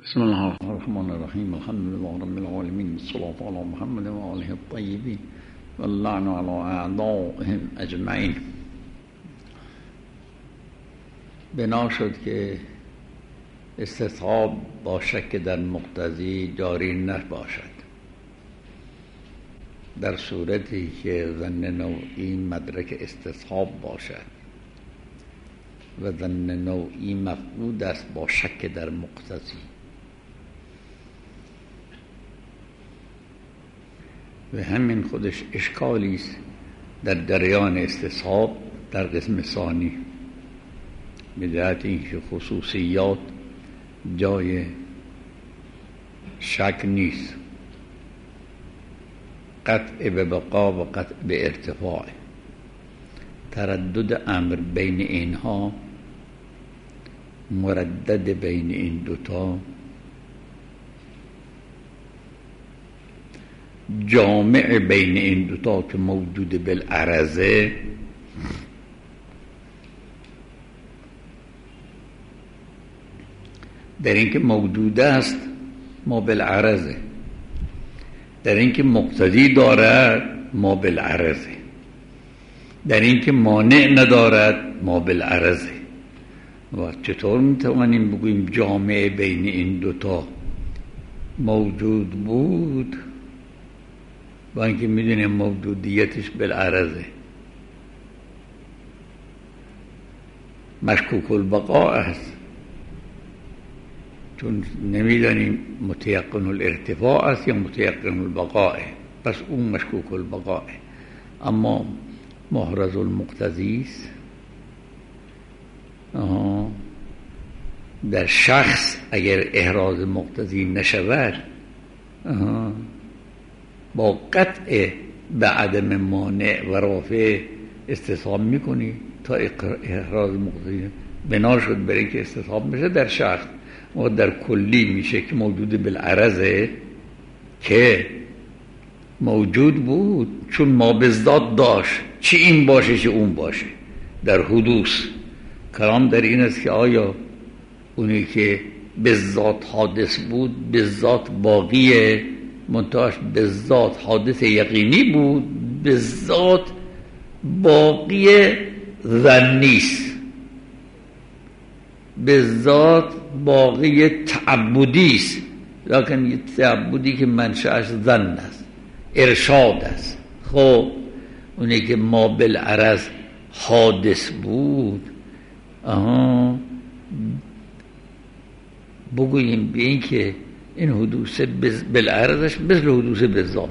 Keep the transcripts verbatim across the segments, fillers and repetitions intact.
بسم الله الرحمن الرحیم. الحمد لله رب العالمین، الصلاة علی محمد و آله الطیبین و اللعن علی اعدائهم اجمعین. بنا شد که استصحاب باشد که در مقتضی جاری نباشد، در صورتی که ظن نوعی مدرک استصحاب باشد و ظن نوعی مفقود است با شک در مقتضی. و همین خودش اشکالی است در جریان استصحاب در قسم ثانی، به جهت اینکه خصوصیات جای شک نیست، قطع به بقا و قطع به ارتفاع. تردد امر بین اینها، مردد بین این دوتا، جامع بین این دوتا که موجود بالعرضه، در اینکه موجود است ما بالعرضه، در اینکه مقتضی دارد ما بالعرضه، در اینکه مانع ندارد ما بالعرضه. و چطور میتوانیم بگوییم جامع بین این دوتا موجود بود با اینکه میدونیم موجودیتش بالعرضه؟ مشکوک البقاء است، چون نمیدانیم متیقن الارتفاع است یا متیقن البقاء، پس اون مشکوک البقاء. اما محرز المقتضی است. در شخص اگر احراز مقتضی نشود با قطع به عدم مانع و رافع استصحاب میکنی تا احراز مقتضی بنا شد برای که استصحاب بشه در شخص. و در کلی میشه که موجود بالعرضه که موجود بود، چون ما بالذات داشت، چی این باشه چه اون باشه. در حدوث کلام در این است که آیا اونی که بالذات حادث بود بالذات باقیه، منتهاش بالذات حادث یقینی بود، بالذات باقی ظنی است، بالذات باقی تعبدی است، لیکن یه تعبدی که منشأش ظن است، ارشاد است. خب اونی که ما بالعرض حادث بود، آها بگوییم به این که این حدوث بالعرضش مثل حدوث بالذات،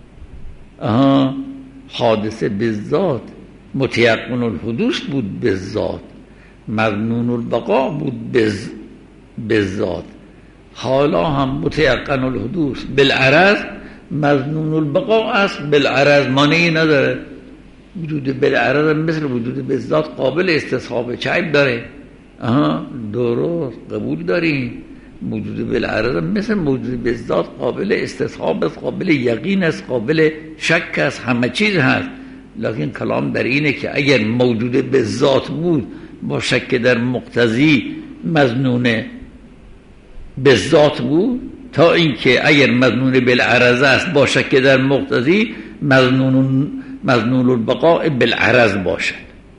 آها حادثه بالذات متیقن الحدوث بود بالذات، مظنون البقاء بود بالذات، حالا هم متیقن الحدوث بالعرض مظنون البقاء است بالعرض، مانعی نداره. وجود بالعرض مثل وجود بالذات قابل استصحاب، چه عیب داره؟ آها درست قبول داریم. موجود بالعرض مثل موجود بالذات قابل استصحاب است، قابل یقین است، قابل شک است، همه چیز هست. لیکن کلام در اینه که اگر موجود بالذات بود با شک در مقتضی مظنون بالذات بود، تا اینکه اگر مظنون بالعرض است با شک در مقتضی مظنون مظنون البقاء بالعرض باشد.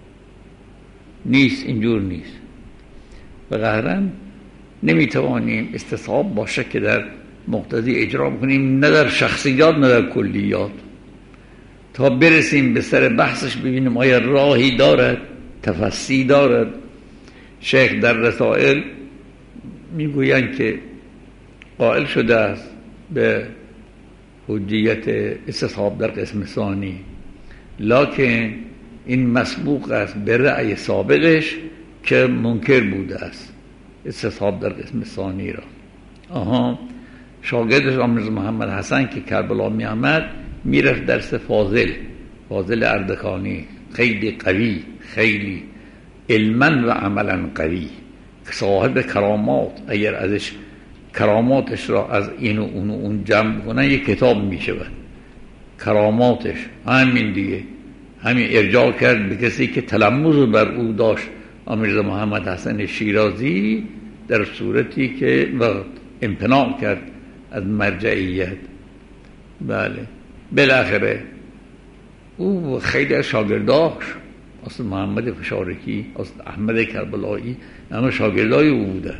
نیست، اینجور نیست. و قهرا نمیتوانیم استصحاب با شک در مقتضی اجرا کنیم، نه در شخصیات نه در کلیات، تا برسیم به سر بحثش ببینیم آیا راهی دارد، تفصیل دارد. شیخ در رسائل میگویند که قائل شده است به حجیت استصحاب در قسم ثانی، لکن این مسبوق است به رأی سابقش که منکر بوده است استصحاب در قسم ثانی را. آها شاگردش آمرز محمد حسن که کربلا می آمد میرفت درس فاضل فاضل اردکانی، خیلی قوی، خیلی علما و عملا قوی، صاحب کرامات. اگر ازش کراماتش را از این و اون و اون جمع کنن یک کتاب می شود. کراماتش همین دیگه، همین ارجاع کرد به کسی که تلمذ بر او داشت، آمرز محمد حسن شیرازی، در صورتی که و امتناع کرد از مرجعیت. بله بالاخره او خیلی از شاگرداش، اصلا محمد فشارکی، اصلا احمد کربلایی، همه شاگردای او بودن.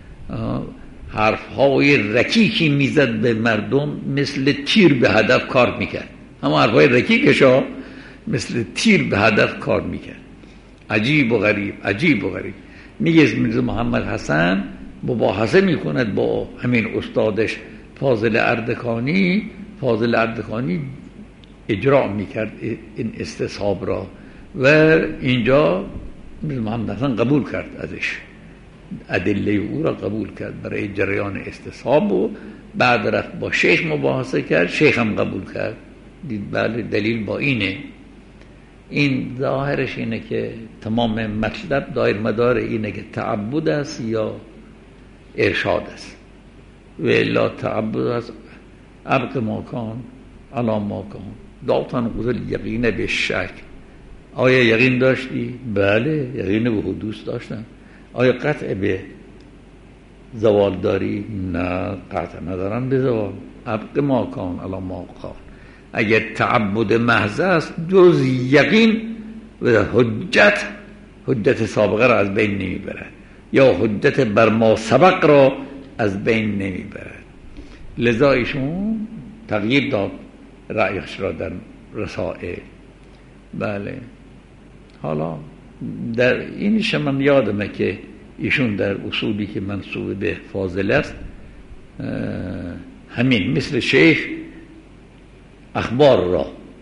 حرفهای رکیکی میزد به مردم، مثل تیر به هدف کار میکرد. همه حرفهای رکیکشا مثل تیر به هدف کار میکرد. عجیب و غریب، عجیب و غریب. میگه میرزا محمد حسن مباحثه میکند با همین استادش فاضل اردکانی. فاضل اردکانی اجرا میکرد این استصحاب را و اینجا میرزا محمد حسن قبول کرد ازش، ادله او را قبول کرد برای جریان استصحاب و بعد رفت با شیخ مباحثه کرد، شیخ هم قبول کرد. دید بله دلیل با اینه. این ظاهرش اینه که تمام مطلب دایر مدار اینه که تعبد است یا ارشاد است. و الا تعبد است ابق ماکان علا ماکان داتن قدر یقین به شک. آیا یقین داشتی؟ بله یقین به حدوث داشتم. آیا قطع به زوال داری؟ نه قطع ندارم به زوال. ابق ماکان علا ماکان. اگر تعبد محض است جز یقین و حجت، حجت سابقه را از بین نمیبرد یا حجت بر ما سبق را از بین نمیبرد. لذا ایشون تغییر داد رأیش را در رسائل. بله حالا در اینش من یادمه که ایشون در اصولی که منسوب به فاضل است همین مثل شیخ اخبار را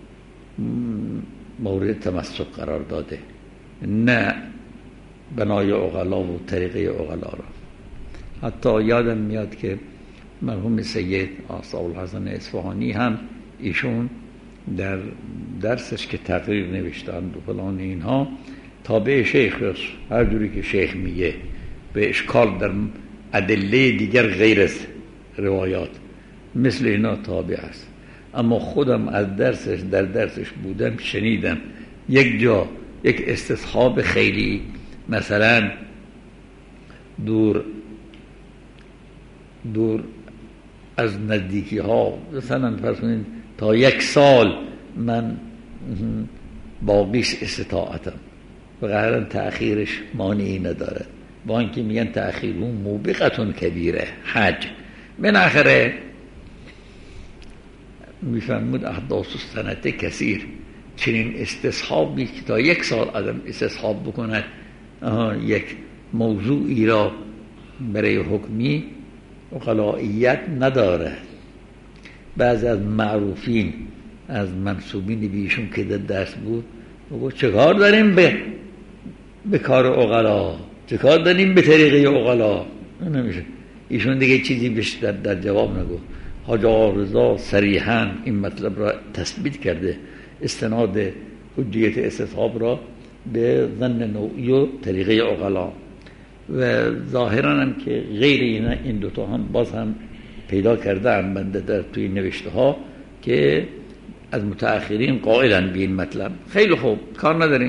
مورد تمسک قرار داده، نه بنای عقلا و طریقه عقلا را. حتی یادم میاد که مرحوم سید آصف الحسن اصفهانی هم ایشون در درسش که تقریر نوشتند و فلان اینها تابع شیخ است. هر جوری که شیخ میگه به اشکال در ادله دیگر غیر از روایات مثل اینا تابع است. اما خودم از درسش در درسش بودم شنیدم یک جا یک استصحاب خیلی مثلا دور دور از نزدیکی ها، مثلا فرض کنید تا یک سال من باقیش استطاعتم و قرارن تأخیرش مانعی ندارد، با اینکه میگن تأخیر اون موبقتون کبیره حج. من آخره میفهمود احداث السنت کثیر، چنین استصحابی که تا یک سال آدم استصحاب بکند یک موضوعی را برای حکمی اقلائیت نداره. بعضی از معروفین از منسوبین بیشون که در درس بود بگو چه کار داریم به به کار اقلا، چه کار داریم به طریقه اقلا. نمیشه. ایشون دیگه چیزی بیشتر در جواب نگو. حاج آقا رضا صریحاً این مطلب را تثبیت کرده، استناد حجیت استصحاب را به ظن نوعی و طریقه اقلا و ظاهراً هم که غیر اینا این دوتا هم باز هم پیدا کرده هم بنده در توی نوشته ها که از متأخرین قائلن به این مطلب. خیلی خوب کار نداریم.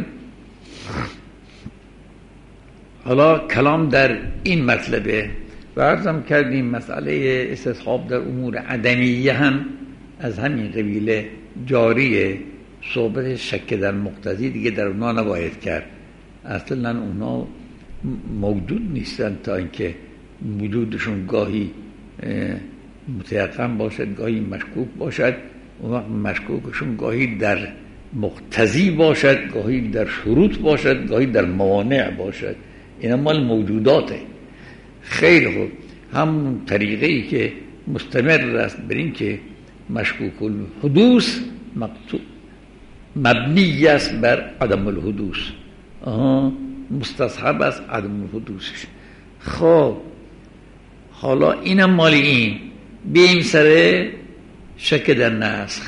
حالا کلام در این مطلبه و عرضم کردیم مسئله استصحاب در امور عدمیه هم از همین قبیله جاریه. صحبت شک در مقتضی دیگه در اونا نباید کرد، اصلا اونا موجود نیستن تا اینکه وجودشون گاهی متیقن باشد گاهی مشکوک باشد. اون وقت مشکوکشون گاهی در مقتضی باشد، گاهی در شروط باشد، گاهی در موانع باشد. این مال موجوداته. خیلی خوب. هم طریقه‌ای که مستمر است بر این که مشکوک الحدوث مقطوع مبنی است بر عدم الحدوث، آها مستصحب است عدم الحدوثش. خب حالا اینم مال این بیم سره شک در نسخ،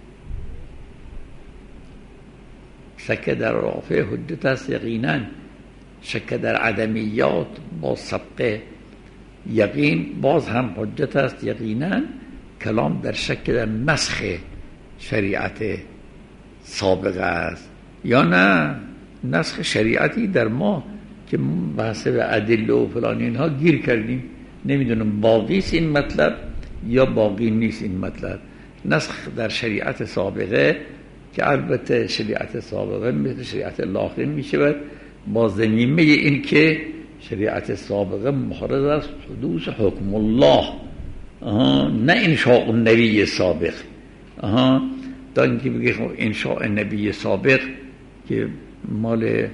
شک در رافع حجت است یقینا، شک در عدمیات با سبق یقین باز هم حجت است یقینا. کلام در شک در نسخ شریعت سابقه است یا نه نسخ شریعتی در ما که بحث به ادله و فلان اینها گیر کردیم. نمیدونم باقی است این مطلب یا باقی نیست این مطلب. نسخ در شریعت سابقه که البته شریعت سابقه مثل شریعت لاحقین میشود با ضمیمه این که شریعت سابقه محرز است حدوث حکم الله، آها، نه انشاء النبی سابق. آها، تا اینکه بگه انشاء نبی سابق که مال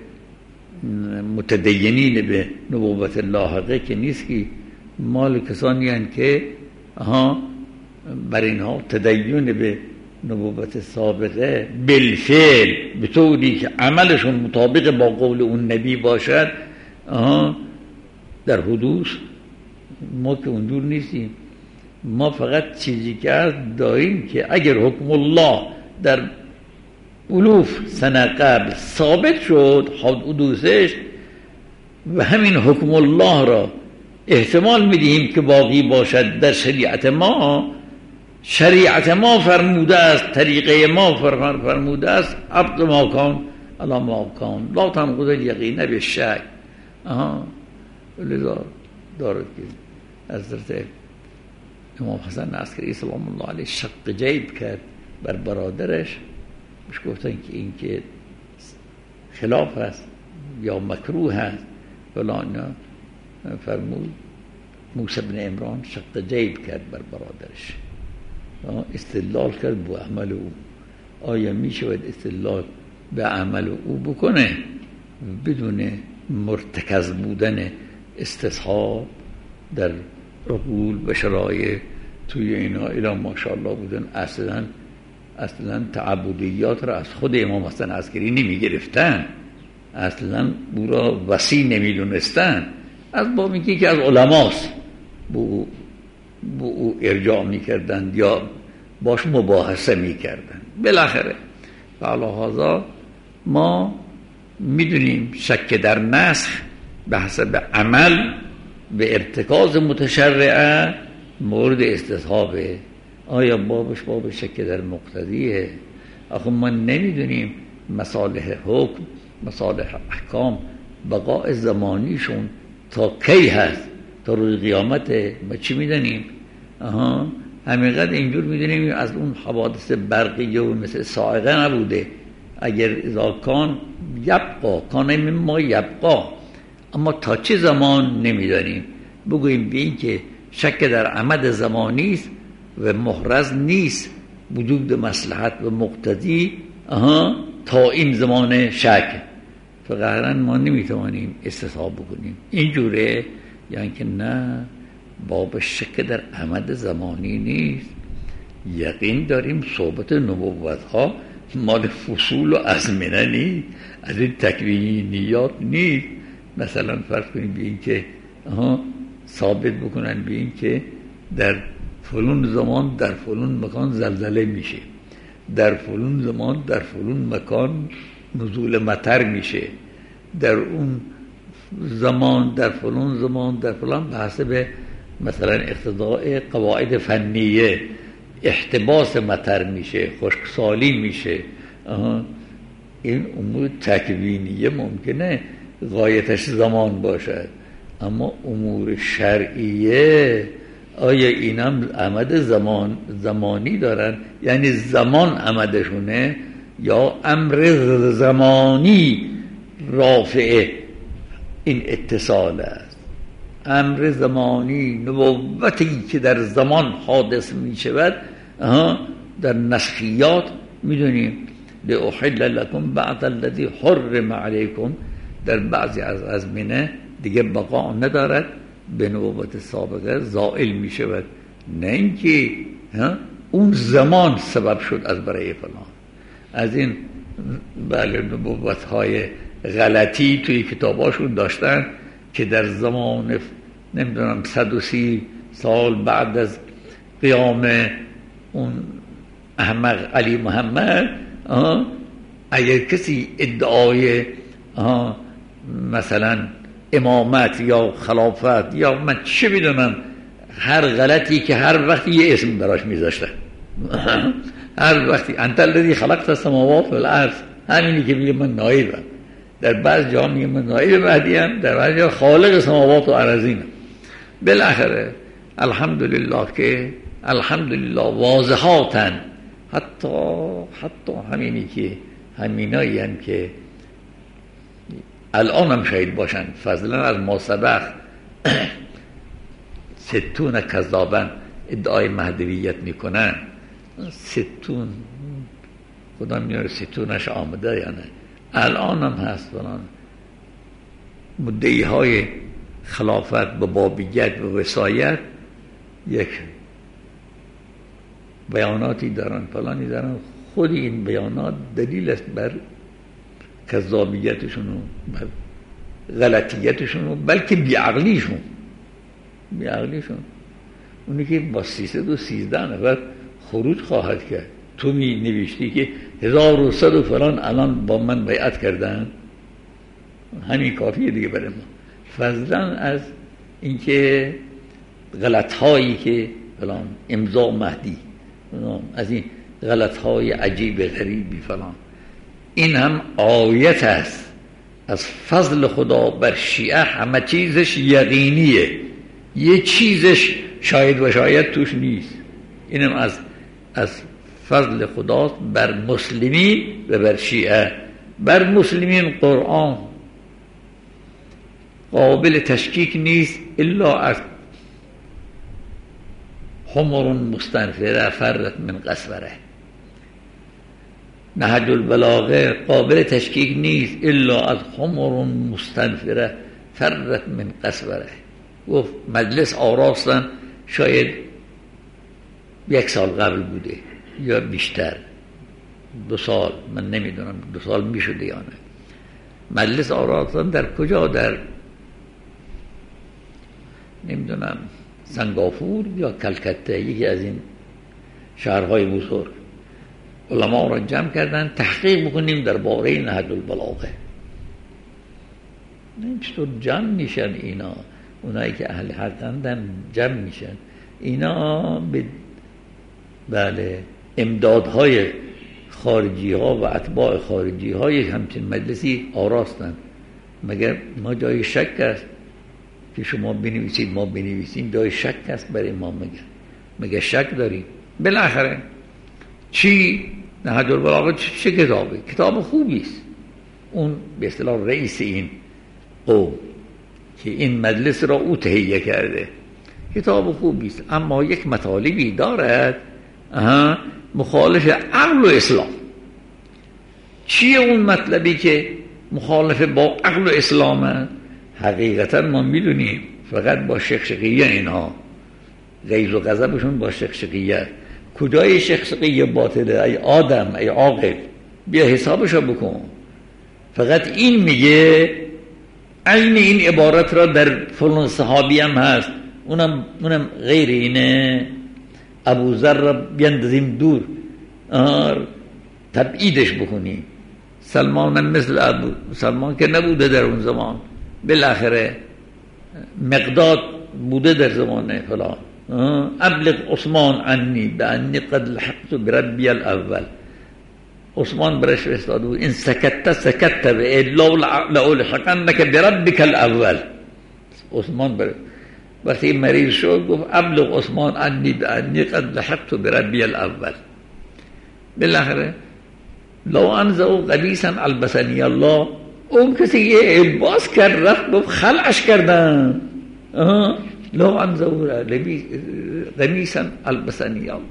متدینین به نبوت لاحقه که نیست، که مال کسانی هستند که آها بر اینها تدین به نبوت سابقه بالفعل به طوری که عملشون مطابق با قول اون نبی باشد. آها، در حدوث ما که اون دور نیستیم، ما فقط چیزی که هست داریم که اگر حکم الله در الوف سنه قبل ثابت شد حدوثش و همین حکم الله را احتمال میدیم که باقی باشد در شریعت ما، شریعت ما فرموده است، طریقه ما فرموده است عبد ما کان الا ما کان لا تنقض الیقین بالشک. آها، لذا دارد که حضرت امام حسن عسکری سلام الله علیه شق جیب کرد بر برادرش، بهش گفتن که این که خلاف است یا مکروه است فلان، فرمود موسی بن عمران شق جیب کرد بر برادرش، استدلال کرد با عمل او. آیا می شود استدلال به عمل او بکنه بدون مرتکز بودن استصحاب در عقول و شرایع توی اینا؟ اینا ماشاءالله بودن اصلا اصلا تعبدیات را از خود امام حسن عسکری نمی گرفتن، اصلا او را وسیع نمی دونستن، از با میگه که از علماست با او ارجاع می کردن یا باش مباحثه می کردن. بالاخره فعلا ما میدونیم شک در نسخ به حسب عمل به ارتکاز متشرعه مورد استصحابه. آیا بابش باب شک در مقتضیه؟ آخه ما نمیدونیم مصالح حکم، مصالح احکام بقاء زمانیشون تا کی هست، تا روز قیامت ما چی میدونیم؟ آها، همینقدر اینجور میدونیم از اون حوادث برقیه و مثل صاعقه نبوده. اگر اذا کان یبقا کان مما یبقا، اما تا چه زمان نمیدانیم. بگوییم به این که شک در عمد زمانی است و محرز نیست وجود مصلحت و مقتضی آها تا این زمان شک، فقط ما نمیتوانیم استصحاب بکنیم. اینجوره یعنی که نه، باب شک در عمد زمانی نیست. یقین داریم صحبت نبوت ها مال فصول و ازمنه نیست، از این تکوینیات نیست. مثلا فرض کنیم به این که ثابت بکنن به این که در فلون زمان در فلون مکان زلزله میشه، در فلون زمان در فلون مکان نزول مطر میشه، در اون زمان در فلون زمان در فلان به حسب مثلا اقتضاء قواعد فنیه احتباس مطر میشه، خشکسالی میشه. این امور تکوینیه ممکنه غایتش زمان باشد، اما امور شرعیه آیا اینم عمد زمان زمانی دارن؟ یعنی زمان عمدشونه یا امر زمانی رافع این اتصال است؟ امر زمانی نبوتی که در زمان حادث می شود در نسخیات میدونیم لأحل لکم بعض الذی حرم علیکم، در بعضی از ازمنه دیگه بقا ندارد، به نبوت سابقه زائل می شود. نه اینکه اون زمان سبب شد از برای فلان. از این بله نبوت های غلطی توی کتاباشون داشتن که در زمان نمیدونم صد و سی سال بعد از قیام اون احمق علی محمد اگر کسی ادعای مثلا امامت یا خلافت یا من چه میدونم هر غلطی که هر وقتی یه اسم براش میذاشتن، هر وقتی انت الذی خلقت السماوات والارض، همینی که میگه من نایبم، در بعض جا میگه من نایب مهدیم، در بعض جا خالق سماوات و ارضین. بالاخره الحمدلله که الحمدلله واضحاتن، حتی حتی همینی که همینایی هم که الان هم شاید باشن فضلا از ما سبق ستون کذابن ادعای مهدویت میکنن، ستون خدا میاره ستونش آمده یا نه، الان هم هست فلان مدعی های خلافت به بابیت و وصایت یک بیاناتی دارن فلانی دارن، خود این بیانات دلیل است بر کذابیتشون و بر غلطیتشون و بلکه بیعقلیشون بیعقلیشون اونی که با سیصد و سیزده نفر خروج خواهد کرد، تو می نوشتی که هزار و صد و فلان الان با من بیعت کردن، همین کافیه دیگه برای ما، فضلا از اینکه غلط هایی که فلان امضا مهدی از این غلط های عجیب غریبی فلان، این هم آیت است از فضل خدا بر شیعه. همه چیزش یقینیه، یه چیزش شاید و شاید توش نیست، اینم از از فضل خداست بر مسلمین و بر شیعه. بر مسلمین قرآن قابل تشکیک نیست الا از حمر مستنفره فرت من قسوره. نهج البلاغه قابل تشکیک نیست الا از حمر مستنفره فرت من قسوره. گفت مجلس آراستن شاید یک سال قبل بوده یا بیشتر، دو سال، من نمیدونم دو سال میشده یا نه. مجلس آراستن در کجا؟ در نمیدونم سنگافور یا کلکته، یکی از این شهرهای بزرگ. علما را جمع کردن تحقیق بکنیم در باره نهج البلاغه. چطور جمع میشن اینا؟ اونایی که اهل حقندن جمع میشن اینا به بله امدادهای خارجی ها و اتباع خارجی های همچین مجلسی آراستن. مگر ما جای شک است که شما بنویسید ما بنویسیم؟ جای شک است برای ما؟ مگر مگر شک داریم؟ بالاخره چی؟ نهج البلاغه چه کتابه؟ کتاب خوبی است. اون به اصطلاح رئیس این قوم که این مجلس را او تهیه کرده، کتاب خوبی است، اما یک مطالبی دارد مخالف عقل و اسلام. چیه اون مطلبی که مخالف با عقل و اسلامه؟ حقیقتا ما میدونیم فقط با شقشقیه اینها، غیظ و غضبشون با شقشقیه. کجای شقشقیه باطله؟ ای آدم، ای عاقل، بیا حسابشو بکن. فقط این میگه عین این عبارت را در فلان صحابی هم هست، اونم اونم غیر اینه. ابو ذر بیندازیم دور، تبعیدش بکنیم. سلمان مثل ابو سلمان که نبوده در اون زمان، بالاخره مقداد بوده در زمان فلان. ابلغ عثمان عنی بانی قد لحقت بربی الاول. عثمان برش فرستاد بود این سکت سکت به الا لألحقنک بربک الاول. عثمان بر وقتی مریض شد گفت ابلغ عثمان عنی بانی قد لحقت بربی الاول. بالاخره لو انزعوا قمیصا البسنی الله، اون کسی یه الباس کرد رفت گفت خلعش کردن. لو انزعوا قمیصا البسنی الله.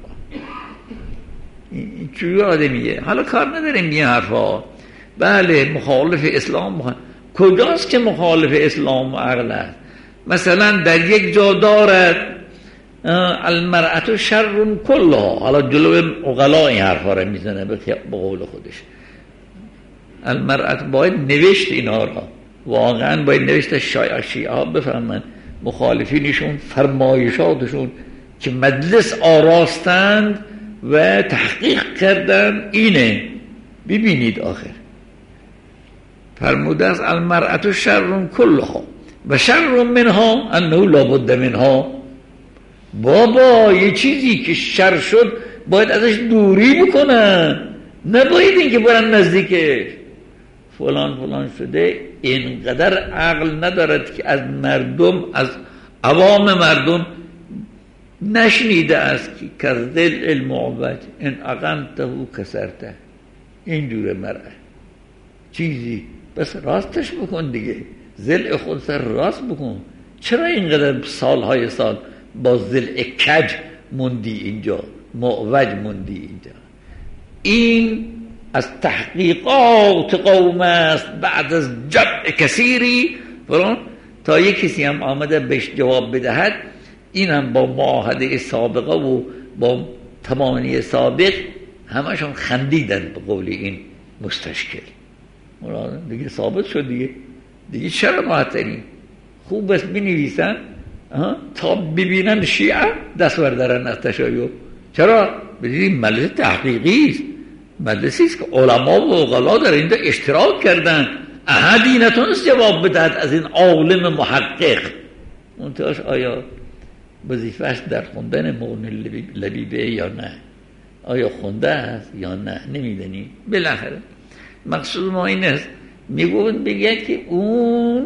این چوی آدمیه؟ حالا کار نداریم این حرفا. بله مخالف اسلام مخالف. کجاست که مخالف اسلام و عقل است؟ مثلا در یک جا دارد المرأة شر کلها، حالا جلو عقلا این حرفا رو میزنه به قول خودش. المرأة باید نوشت اینا را، واقعا باید نوشت شایع شیعه ها بفهمن مخالفینشون فرمایشاتشون که مجلس آراستند و تحقیق کردن اینه. ببینید آخر فرموده است المرأة شر کلها و شر منها انه لابد منها. بابا یه چیزی که شر شد باید ازش دوری بکنن، نباید این که برن نزدیکش. فلان فلان شده، اینقدر عقل ندارد که از مردم از عوام مردم نشنیده است که کذل المعوج ان اقمته کسرته، اینجور مرء چیزی بس راستش بکن دیگه، ضلع خود سر راست بکن. چرا اینقدر سالهای سال با ضلع کج موندی اینجا، معوج موندی اینجا؟ این از تحقیقات قوم است بعد از جمع کثیری فران تا یک کسی هم آمده بهش جواب بدهد. این هم با معاهده سابقه و با تمامی سابق همشون خندیدن به قول این مستشکل. دیگه ثابت شد دیگه دیگه چرا معطلی؟ خوب بس بنویسن تا ببینن شیعه دست بردارن از تشیع. چرا؟ بدید مجلس تحقیقی است، مجلسی است که علما و عقلا در اینجا اشتراک کردن. احدی نتونست جواب بدهد از این عالم محقق. منتهاش آیا وظیفه‌اش در خوندن مغنی لبیبه یا نه؟ آیا خونده است یا نه؟ نمیدونی. بالاخره مقصود ما این است، میگوید بگید که اون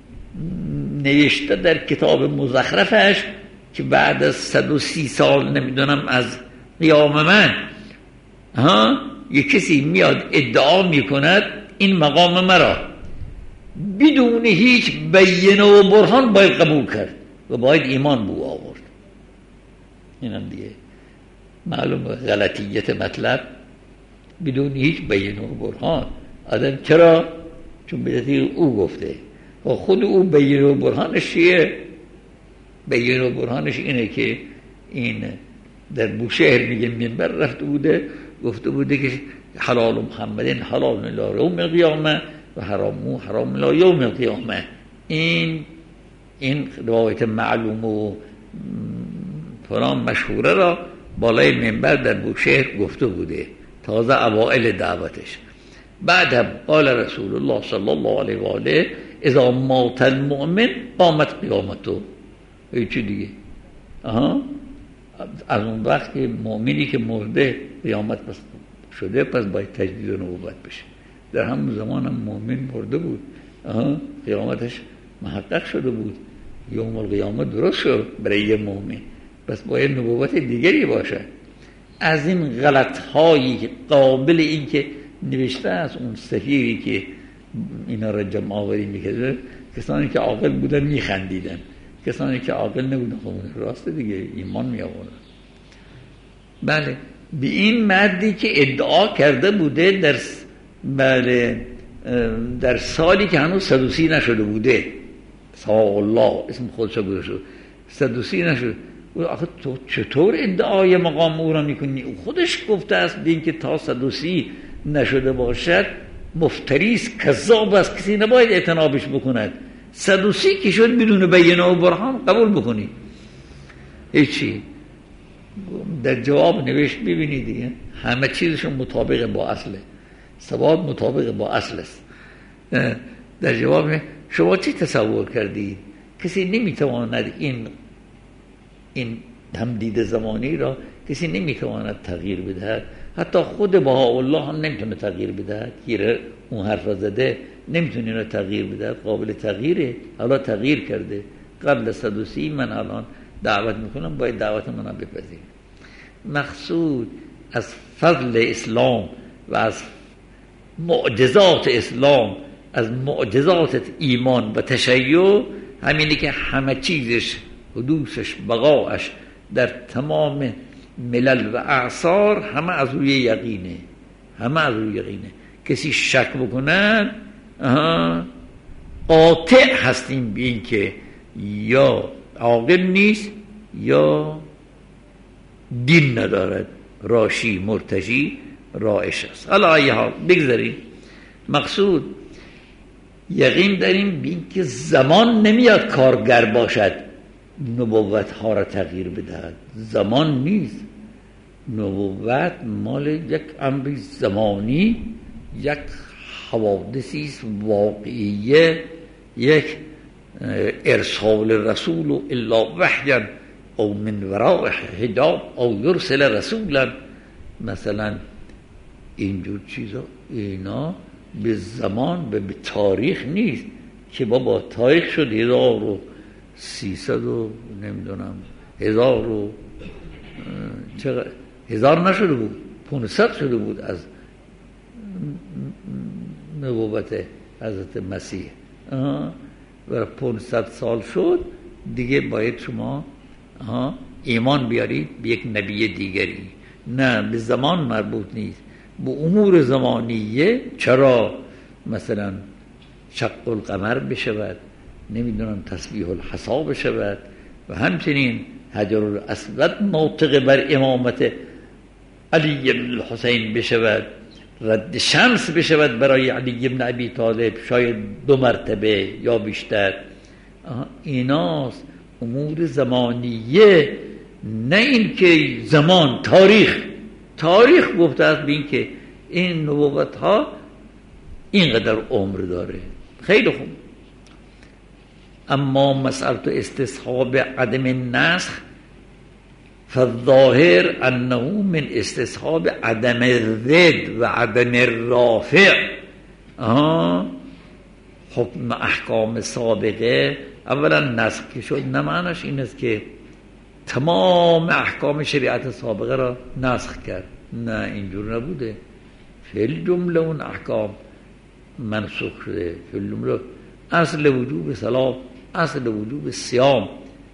نوشته در کتاب مزخرفش که بعد از صد و سی سال نمیدونم از قیام من ها یک کسی میاد ادعا میکند این مقام مرا بدون هیچ بینه و برهان باید قبول کرد و باید ایمان بو آورد. اینم دیگه معلوم غلطیت مطلب. بدون هیچ بینه و برهان آدم چرا؟ چون بدهی او گفته. خود او بینه و برهانش چیه؟ بینه و برهانش اینه که این در بوشهر میگه منبر رفته بوده گفته بوده که حلال محمدین حلال لا یوم القیامه و حرامو حرام لا یوم القیامه. این این روایت معلوم و فلان مشهوره را بالای منبر در بوشهر گفته بوده تازه اوائل دعوتش. بعد قال رسول الله صلی الله علیه و آله اذا مات المؤمن قامت قیامته. این چی دیگه؟ آها از اون وقت که مؤمنی که مرده قیامت پس شده پس باید تجدید نبوت بشه. در همون زمان هم مؤمن مرده بود، آها قیامتش محقق شده بود، یوم القیامه درست شد برای یه مؤمن، پس باید نبوت دیگری باشه. از این غلط هایی که قابل این که نوشته از اون سفیری که اینا را جمع آوری میکرده، کسانی که عاقل بودن میخندیدن، کسانی که عاقل نبودن خب راست دیگه ایمان می آوردن. بله به این مردی که ادعا کرده بوده در بله در سالی که هنوز صد و سی نشده بوده، سال الله اسم خودش گذاشته صد و سی نشده. آخه تو چطور ادعای مقام او را میکنی؟ او خودش گفته است به این که تا صد و سی نشده باشد مفتری است، کذاب است، کسی نباید اعتنابش بکند. صد و سی که شد بدون بینه و برهان قبول بکنی هیچی. در جواب نوشت ببینید دیگه همه چیزشون مطابق با اصله، سواد مطابق با اصل است. در جواب شما چی تصور کردید؟ کسی نمیتواند این این تمدید زمانی را کسی نمیتواند تغییر بدهد. حتی خود بهاءالله هم نمیتونه تغییر بدهد. گیره اون حرف را زده نمیتونه اینو تغییر بدهد. قابل تغییره، حالا تغییر کرده. قبل صد و سی من الان دعوت میکنم باید دعوت منم بپذیر. مقصود از فضل اسلام و از معجزات اسلام، از معجزات ایمان و تشیع همینه که همه چیزش، حدوثش، بقاش در تمام ملل و اعصار همه از روی یقینه، همه از روی یقینه. کسی شک بکنن قاطع هستیم به این که یا عاقل نیست یا دین ندارد، راشی مرتجی رایش است. حالا ایه ها بگذاریم. مقصود یقین داریم به این که زمان نمیاد کارگر باشد نبوت ها را تغییر بدهد. زمان نیست. نبوت مال یک امر زمانی، یک حوادثی واقعیه، یک ارسال رسول الا وحیا او من وراء حجاب او یرسل رسولا، مثلا اینجور چیزا. اینا به زمان و به تاریخ نیست که بابا تاریخ شد هزار و سیصد و نمیدونم هزار و چقدر هزار نشده بود، پونصد شده بود از نبوت حضرت مسیح. و پونصد سال شد دیگه باید شما ایمان بیارید به یک نبی دیگری. نه، به زمان مربوط نیست، به امور زمانیه. چرا مثلا شق القمر بشود، نمیدونم تسبیح الحصا بشود، و همچنین حجر الاسود ناطق بر امامت علی بن الحسین بشود، رد شمس بشود برای علی بن ابی طالب، شاید دو مرتبه یا بیشتر. ایناست امور زمانیه، نه این که زمان تاریخ تاریخ گفته است به این که این نبوت ها اینقدر عمر داره. خیلی خوب. اما مسئله استصحاب عدم النسخ فالظاهر انه من استصحاب عدم الرد و عدم الرافع. آه حکم احکام سابقه اولا نسخ که شد، نه معنیش این است که تمام احکام شریعت سابقه را نسخ کرد، نه اینجور نبوده. فی جمله اون احکام منسوخ شده، فی جمله اصل وجوب صلاة، اصل وجوب صیام،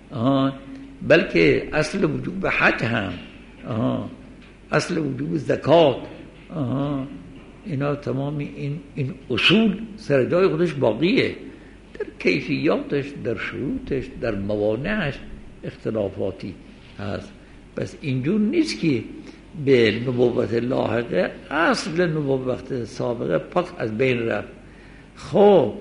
بلکه اصل وجوب حج هم، اصل وجوب زکات، اینا تمامی این این اصول سر جای خودش باقیه. در کیفیاتش، در شروطش، در موانعش اختلافاتی هست. بس اینجور نیست که به نبوت لاحقه اصل نبوت سابقه پاک از بین رفت. خب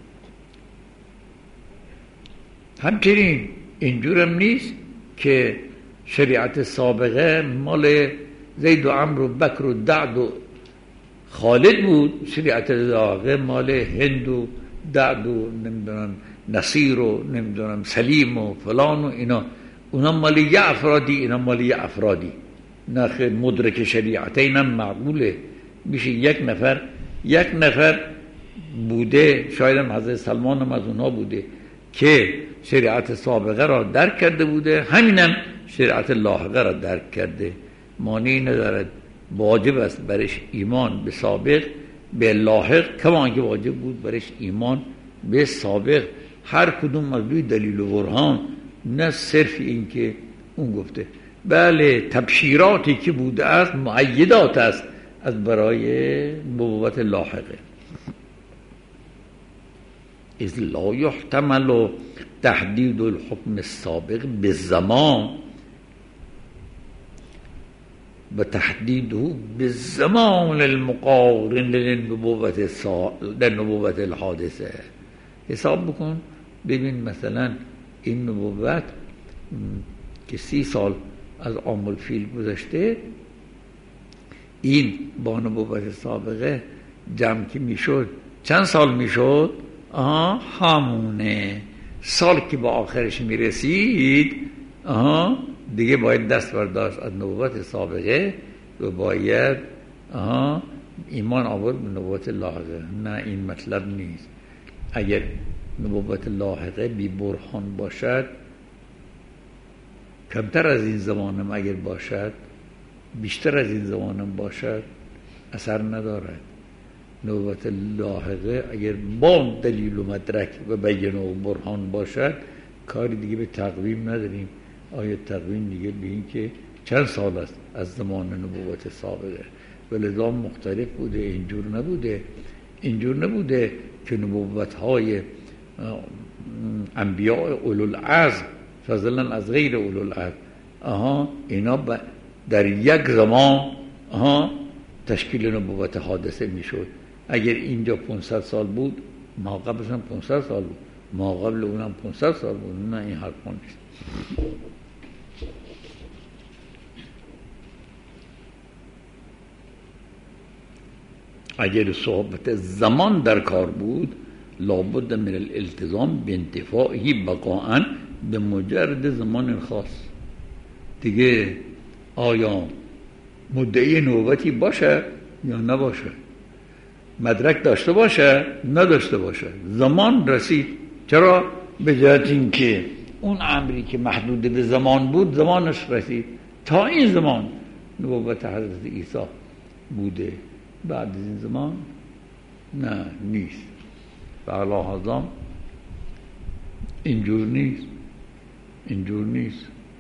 همچنین اینجورم نیست که شریعت سابقه مال زید و عمرو و بکر و دعد و خالد بود، شریعت لاحقه مال هند و دعد و نمیدونم نصیر و نمیدونم سلیم و فلان و اینا، اونا مال یه افرادی، اینا مال یه افرادی. نخ مدرک شریعتین هم معقوله، میشه یک نفر یک نفر بوده، شاید هم حضرت سلمان هم از اونا بوده که شریعت سابقه را درک کرده بوده، همینم شریعت لاحقه را درک کرده. مانعی ندارد، واجب است برش ایمان به سابق به لاحق، کما که واجب بود برش ایمان به سابق. هر کدوم از روی دلیل و برهان، نه صرف این که اون گفته. بله تبشیراتی که بوده است مؤیدات است از برای نبوت لاحقه. اذ لا يحتمل تحدید الحکم السابق بالزمان و تحدیده بالزمان المقارن للنبوت للنبوت الحادثه. حساب بکن ببین مثلا این نبوت که سی سال از عام الفیل گذشته، این با نبوت سابقه جمع که میشد چند سال میشد؟ آها همونه سال که با آخرش میرسید، آها دیگه باید دست برداشت از نبوت سابقه و باید آها ایمان آورد به نبوت لاحقه. نه این مطلب نیست. اگر نبوت لاحقه بی برهان باشد، کمتر از این زمانم اگر باشد، بیشتر از این زمانم باشد، اثر ندارد. نبوت لاحقه اگر با دلیل و مدرک و بیان و برهان باشد، کاری دیگه به تقویم نداریم. آیا تقویم دیگه به این که چند سال است از زمان نبوت سابقه، ولذا مختلف بوده. اینجور نبوده اینجور نبوده که نبوت های انبیاء اولوالعزم فضلا از غیر اولوالعزم، آها اینا در یک زمان آها تشکیل نبوت حادثه میشد. اگر اینجا پانصد سال بود، ما قبلش هم پانصد سال بود، ما قبل اونم پانصد سال بود. نه این حرفا نیست. اگر صحبت زمان در کار بود، لابد من الالتزام به انتفاعی بقاءً به مجرد زمان خاص. دیگه آیا مدعی نبوتی باشه یا نباشه، مدرک داشته باشه نداشته باشه، زمان رسید. چرا؟ به جهت این که اون امری که محدود به زمان بود زمانش رسید. تا این زمان نبوت حضرت عیسی بوده، بعد از این زمان نه نیست. و علی هذا اینجور نیست، اینجور نیست.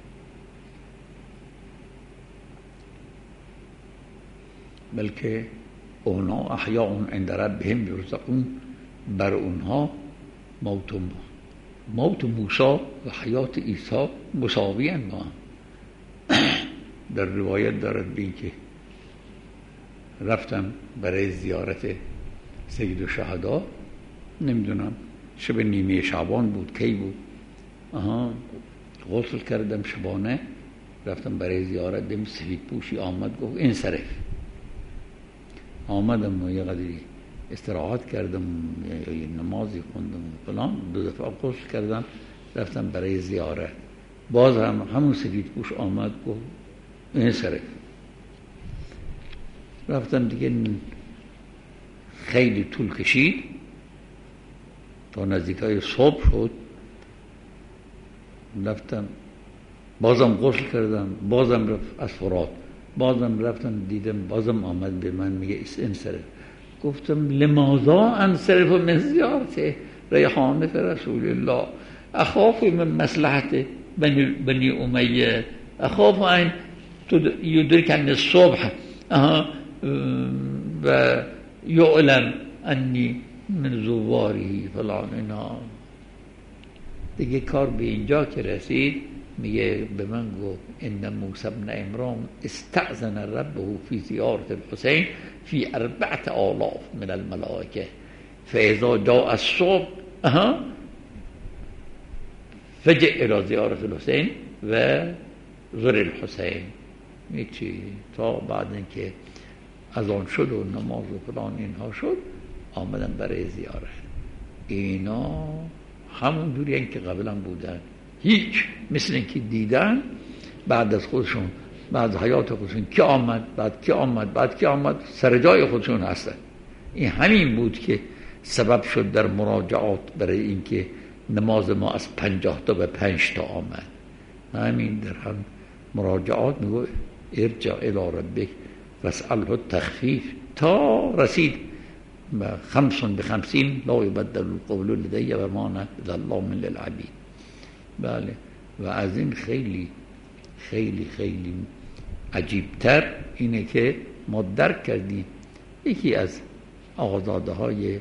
بلکه اونا احیاء عند ربهم یرزقون، بر اونها موت و موت موسی و حیات عیسی مساوی هم با هم. در روایت دارد بین که رفتم برای زیارت سید الشهدا، نمیدونم شب نیمه شعبان بود کی بود، آها غسل کردم شبانه رفتم برای زیارت، دم سفید پوشی آمد گفت انصرف. آمدم و یه قدری استراحت کردم، یه نمازی خوندم فلان، دو دفعه غسل کردم رفتم برای زیارت، باز هم همون سفید پوش آمد گفت انصرف. رفتم دیگه خیلی طول کشید تا نزدیکای صبح شد، رفتم بازم غسل کردم، بازم رفت از فرات، بازم رفتم دیدم بازم آمد به من میگه انصرف. گفتم لماذا انصرف من زیارت ریحانه رسول الله؟ اخاف من مصلحت بنی, بنی امیه، اخاف ان یدرکن الصبح و یعلم انی من زواری فلان. اینا دیگه کار به اینجا که رسید میگه به من گفت ان موسی بن عمران استأذن ربه فی زیارت الحسین فی اربعة آلاف من الملائکه فاذا جاء الصبح فجئ الى زیارت الحسین و زر الحسین. میچی تا بعد اینکه از آن شد و نماز و فلان اینها شد آمدن برای زیارت. اینا همون دوری که قبلا بودن، هیچ مثل اینکه دیدن بعد از خودشون، بعد حیات خودشون که آمد بعد که آمد بعد که آمد سر جای خودشون هستن. این همین بود که سبب شد در مراجعات برای اینکه نماز ما از پنجاه تا به پنج تا آمد. همین در هم مراجعات میگو ارجع الی ربک واسأله التخفیف تا رسید خمسون به خمسین لا یبدل القول لدی و ما نبدل الله من للعبید. بله، و از این خیلی خیلی خیلی عجیبتر اینه که ما درک کردیم یکی از آزاده های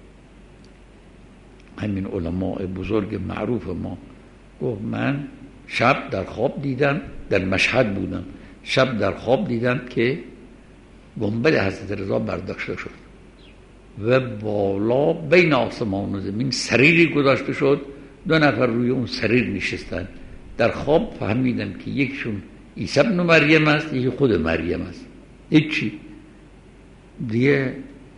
همین علماء بزرگ معروف ما گفت من شب در خواب دیدم، در مشهد بودم، شب در خواب دیدم که گنبد حضرت رضا برداشته شد و بالا بین آسمان و زمین سریری گذاشته شد، دو نفر روی اون سریر نشستن. در خواب فهمیدم که یکشون عیسی ابن مریم است، یکی خود مریم است. هیچی دیگه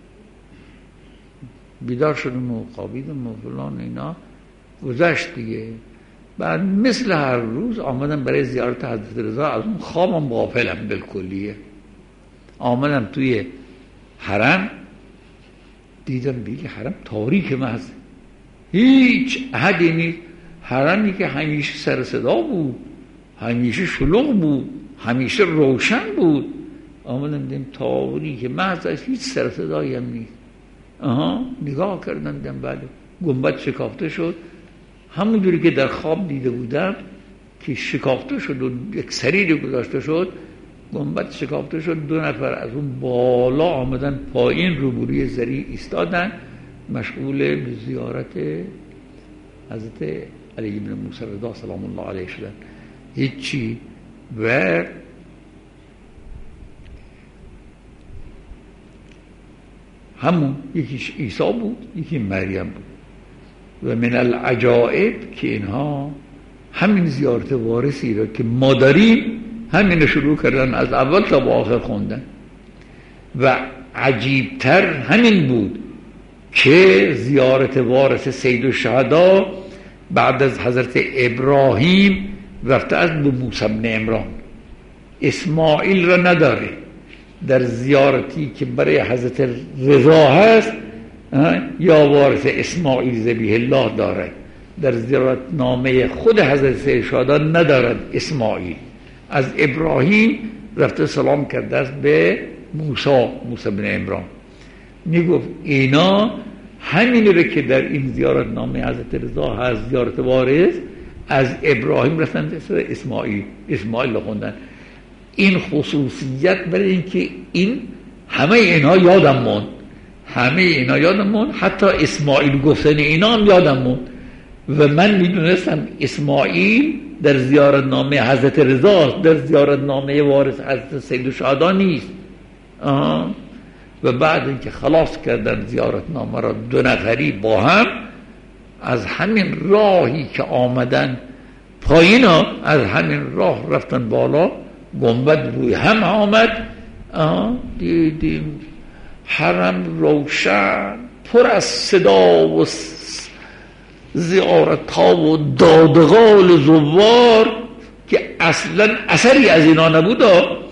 بیدار شدم و خوابیدم و فلان اینا گذشت دیگه. بعد مثل هر روز آمدم برای زیارت حضرت رضا، از اون خوابم غافلم بالکلیه. آمدم توی حرم دیدم دیگه حرم تاریک محض، هیچ احدی نیست. حرمی که همیشه سر صدا بود، همیشه شلوغ بود، همیشه روشن بود، آمدم دیدم تاریک محض، هیچ سر صدایی هم نیست. آها نگاه کردم دیدم بله گنبد شکافته شد، همون جوری که در خواب دیده بودم که شکافته شد و یک سریر گذاشته شد، گنبد شکافته شد، دو نفر از اون بالا آمدن پایین روبروی زری ایستادن، مشغول به زیارت حضرت علی بن موسی رضا سلام الله علیه شدن. هیچی. و همون یکیش عیسی بود یکی مریم بود. و من العجائب که اینها همین زیارت وارثی را که ما داریم همین شروع کردن از اول تا به آخر خوندن. و عجیبتر همین بود که زیارت وارث سید الشهدا بعد از حضرت ابراهیم رفته از به موسی بن عمران، اسماعیل را نداره. در زیارتی که برای حضرت رضا هست یا وارث اسماعیل ذبیح الله داره، در زیارتنامه خود حضرت ارشادان ندارد اسماعیل. از ابراهیم رفته سلام کرده است به موسی موسی بن عمران. میگفت اینا همینی رو که در این زیارتنامه حضرت رضا هست، زیارت وارث، از ابراهیم رفتن اسماعیل اسماعیل خوندن. این خصوصیت برای اینکه این همه اینا یادم موند، همه اینا یادم موند، حتی اسماعیل گفتن اینا هم یادم موند و من میدونستم اسماعیل در زیارتنامه حضرت رضا، در زیارتنامه وارث حضرت سیدالشهدا نیست. آه. و بعد اینکه خلاص کردن زیارتنامه را دو نفری با هم، از همین راهی که آمدن پایین ها، از همین راه رفتن بالا، گنبد روی هم آمد. دیدیم حرم روشن پر از صدا و زیارت ها و دادغال زوار که اصلا اثری از اینا نبود.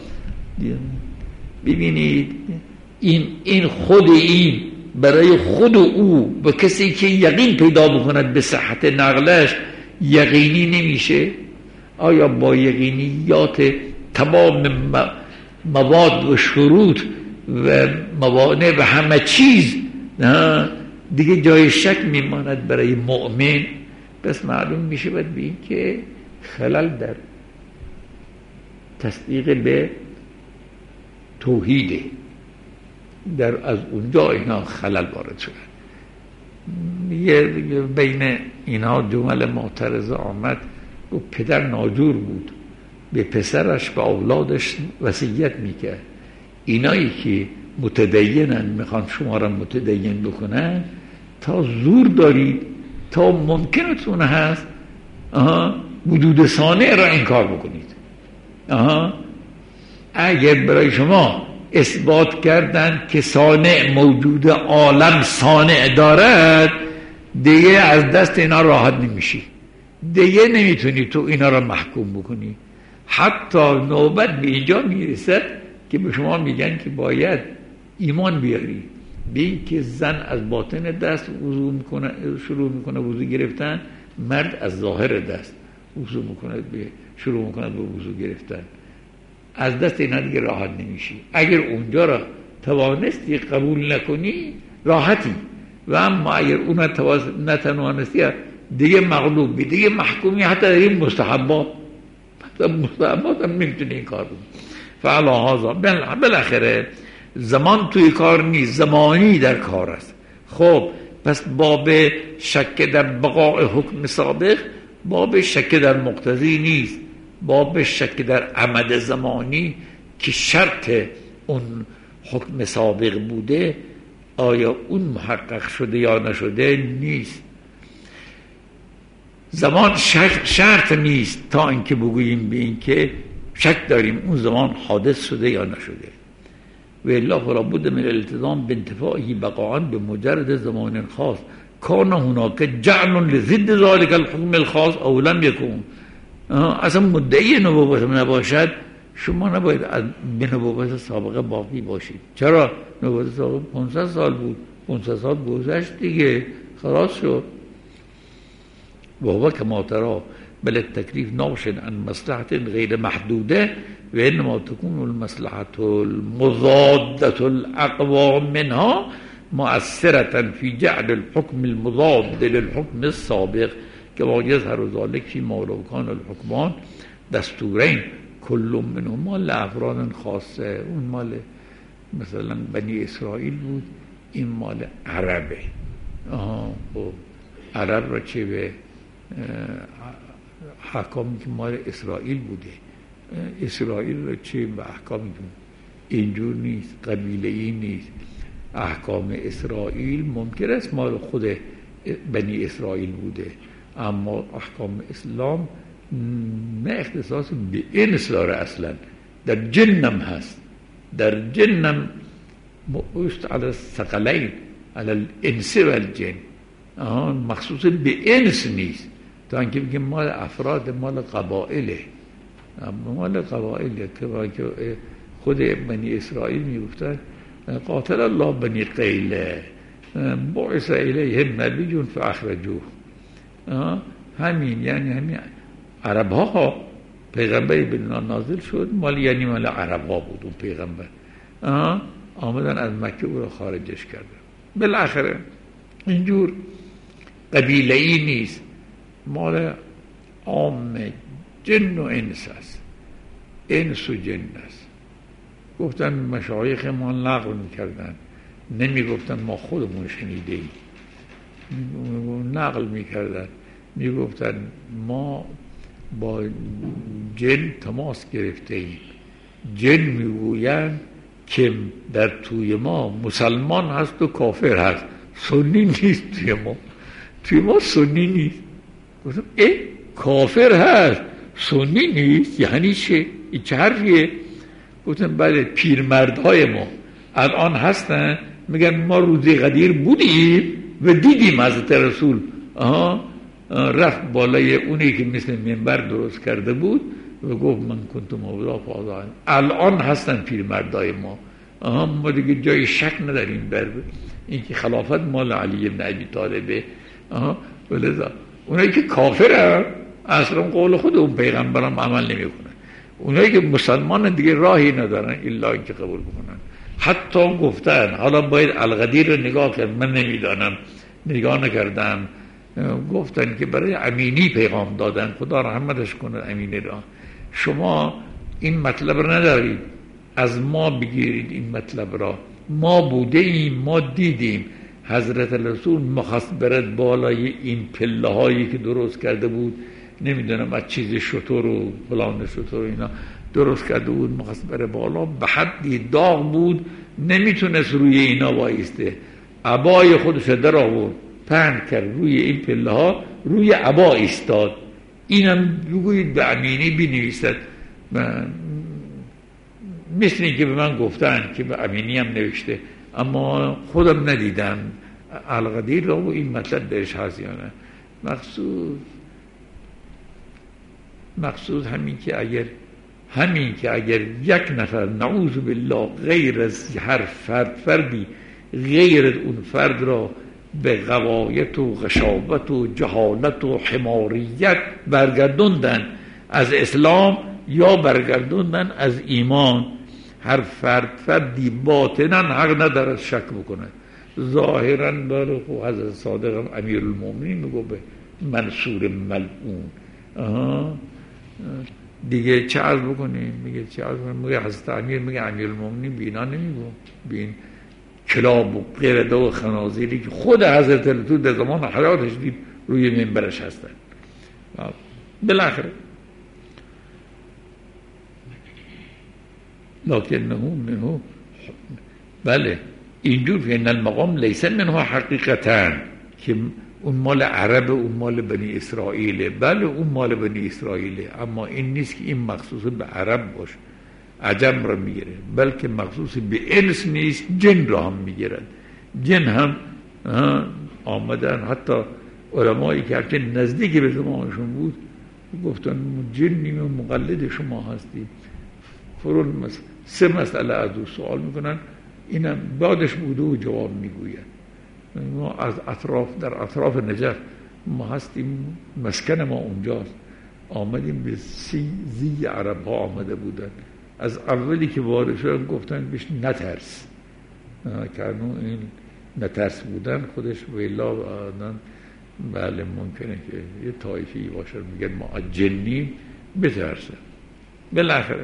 ببینید این این خود این برای خود او و کسی که یقین پیدا بکند به صحت نقلش یقینی نمیشه؟ آیا با یقینیات تمام مواد و شروط و موانع و همه چیز دیگه جای شک میماند برای مؤمن؟ پس معلوم میشه باید به این که خلل در تصدیق به توحیده، در از اونجا اینا خلل وارد شدن. یه بین اینا جمل معترضه آمد و پدر ناجور بود، به پسرش به اولادش وصیت میکرد اینایی که متدینن میخوان شما را متدین بکنن، تا زور دارید، تا ممکنتون هست آها وجود صانع را انکار بکنید. آها اگر برای شما اثبات کردن که صانع موجود عالم صانع دارد، دیگه از دست اینا راحت نمیشی، دیگه نمیتونی تو اینا را محکوم بکنی. حتی نوبت به اینجا میرسد که به شما میگن که باید ایمان بیاری به این که زن از باطن دست وضو میکنه، شروع میکنه وضو گرفتن، مرد از ظاهر دست وضو میکنه، به شروع میکنه به وضو گرفتن. از دست اینا دیگه راحت نمیشی. اگر اونجا را توانستی قبول نکنی راحتی، و اما اگر اون نتوانستی دیگه مغلوبی، دیگه محکومی. حتی در این مستحبات، حتی مستحبات هم میتونی این کار بود. فعلا هازا بالاخره زمان توی کار نیست، زمانی در کار است. خب پس باب شک در بقاء حکم سابق باب شک در مقتضی نیست، باب شک در عمد زمانی که شرط اون حکم سابق بوده آیا اون محقق شده یا نشده نیست. زمان شرط نیست تا اینکه بگوییم به این که شک داریم اون زمان حادث شده یا نشده. و الا فلا بد من الالتزام بانتفاعه بقاعا به مجرد زمان خاص کان هناک جعل لضد ذلك الحکم الخاص او لم یکن. اصلا مدعی نبوت نباشد شما نباید به نبوت سابقه باقی باشید. چرا؟ نبوت سابقه پانصد سال بود، پانصد سال گذشت دیگه، خلاص شد. و هو کما ترى بل التکلیف ناشئ عن مصلحة غیر محدوده و انما تكون المصلحة المضادة الاقوى منها مؤثرة في جعل الحكم المضاد للحكم السابق كما يظهر ذلك فيما لو كان الحكمان دستورين كل منهما لافراد خاصه. اون مال مثلا بنی اسرائیل بود، این مال عربه. آها خب عرب را چه به حکامی که مال اسرائیل بوده، اسرائیل را چه به احکامی که اینجور نیست، قبیله ای نیست. احکام اسرائیل ممکن است مال خود بنی اسرائیل بوده، اما احکام اسلام نه اختصاص به انس داره، اصلا در جنم هست، در جنم مؤست علی الثقلین علی الانس و الجن، مخصوص به انس نیست. تا اینکه بگیم مال افراد، مال قبائله، مال قبائله که خود بنی اسرائیل میگفتن قاتل الله بنی قیله بعث الیهم نبی فاخرجوه. همین یعنی همین عرب ها پیغمبری بدون نازل شد مال یعنی مال عرب ها بود اون پیغمبر آمدن از مکه او را خارجش کردن. بالاخره اینجور قبیله ای نیست، مال عام جن و انس است، انس و جن است. گفتن مشایخ ما نقل میکردن، نمی گفتن ما خودمون شنیده ایم، نقل میکردن، می گفتن ما با جن تماس گرفته ایم. جن میگویند که در توی ما مسلمان هست و کافر هست، سنی نیست توی ما، توی ما سنی نیست. گفتم اه کافر هست سنی نیست یعنی چه؟ این چه حرفیه؟ گفتم بله پیرمردهای ما الان هستن میگن ما روز قدیر بودیم و دیدیم حضرت رسول آها رفت بالای اونی که مثل منبر درست کرده بود و گفت من کنتم مولا فاضا. الان هستن پیرمردای ما آها ما دیگه جای شک نداریم بر اینکه خلافت مال علی بن ابی طالبه آها. ولذا اونایی که کافرن اصلا قول خود اون پیغمبرم عمل نمیکنن، اونایی که مسلمان دیگه راهی ندارن الا اینکه قبول بکنن. حتی گفتن حالا باید الغدیر رو نگاه کرد، من نمیدانم نگاه نکردم، گفتن که برای امینی پیغام دادن، خدا رحمتش کنه امینی را، شما این مطلب را ندارید از ما بگیرید، این مطلب را ما بوده ایم ما دیدیم حضرت رسول مخواست برد بالای این پله هایی که درست کرده بود، نمیدونم از چیز شطور و فلان شطور اینا درست کرده بود، مخواست بره بالا، به حدی داغ بود نمیتونست روی اینا وایسته، عبای خودش در آورد پهن کرد روی این پله ها، روی عبا ایستاد. اینم بگویید به امینی بنویسد، مثل این که به من گفتن که به امینی هم نوشته اما خودم ندیدم القدیر را و این مطلب درش هست یا نه. مقصود مقصود همین که اگر همین که اگر یک نفر نعوذ بالله غیر از هر فرد فردی غیر از اون فرد را به غوایت و غشاوت و جهالت و حماریت برگردوندن از اسلام یا برگردوندن از ایمان، هر فرد فردی باطنا حق ندارد شک بکنه. ظاهرا بله خب حضرت صادق امیر المومنین میگو به منصور ملعون آها دیگه چه عرض بکنیم، میگه چه عرض بکنیم، میگه حضرت امیر میگه امیر المومنین بینا نمیگو بین کلاب و قرده و خنازیری که خود حضرت رسول در زمان حیاتش دید روی منبرش هستن. بالاخره لکنه منه بله اینجور فین المقام لیس منه حقیقتا که اون مال عرب اون مال بنی اسرائیله، بله اون مال بنی اسرائیله، اما این نیست که این مخصوص به عرب باشه عجم را میگیره، بلکه مخصوص به انس نیست جن را هم میگیرن. جن هم آمدن، حتی علمایی که هرچه نزدیک به زمانشون بود گفتن جنیم و مقلد شما هستیم، فرون مس... سه مسئله از او سوال میکنن، اینم بعدش بوده و جواب میگوید. ما از اطراف در اطراف نجف ما هستیم، مسکن ما اونجاست، آمدیم به سی زی عرب ها آمده بودن، از اولی که وارد شدن گفتن بهش نترس، کنون این نترس بودن خودش ویلا آدن بله ممکنه که یه طایفی باشه میگن ما جنیم بترسه. بالاخره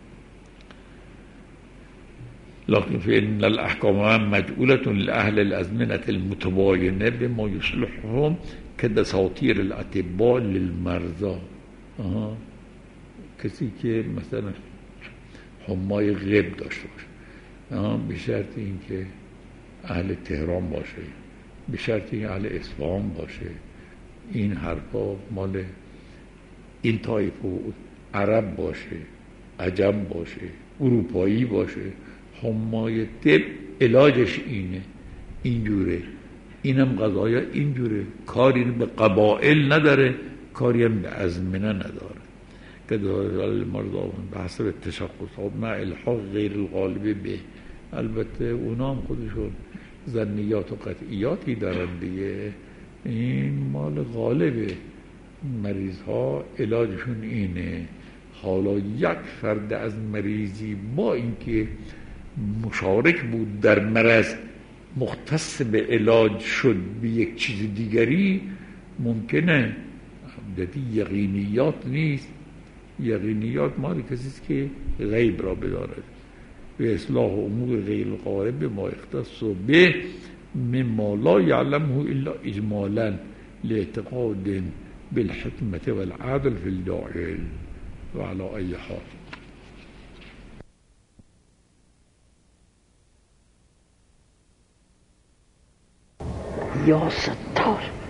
لكن فإن الأحكام مجعولة لأهل الأزمنة المتباينة بما يصلحهم كدساتير الأطباء للمرضى. آها کسی که مثلا حمای غیب داشته باشه، آها به شرط اینکه اهل تهران باشه، به شرط اینکه اهل اصفهان باشه، این حرفا مال این طایفه عرب باشه، عجم باشه، اروپایی باشه. حمای طب علاجش اینه، اینجوره، اینم قضایا اینجوره، کاری به قبائل نداره، کاری هم به ازمنه نداره که داره مرضا به حسب تشخصات مع الحاق غیر الغالبه به. البته اونا هم خودشون ظنیات و قطعیاتی دارن دیگه، این مال غالبه، مریض ها علاجشون اینه. حالا یک فرد از مریضی با اینکه مشارک بود در مرض مختص به علاج شد به یک چیز دیگری، ممکنه دیدی یقینیات نیست. یقینیات مال کسی است که غیب را بدارد. به اصلاح امور غیر الغالب ما اختص به مما لا یعلمه الا اجمالا لاعتقاد بالحکمت والعدل فی الداعل و علی ای حال. یا ستار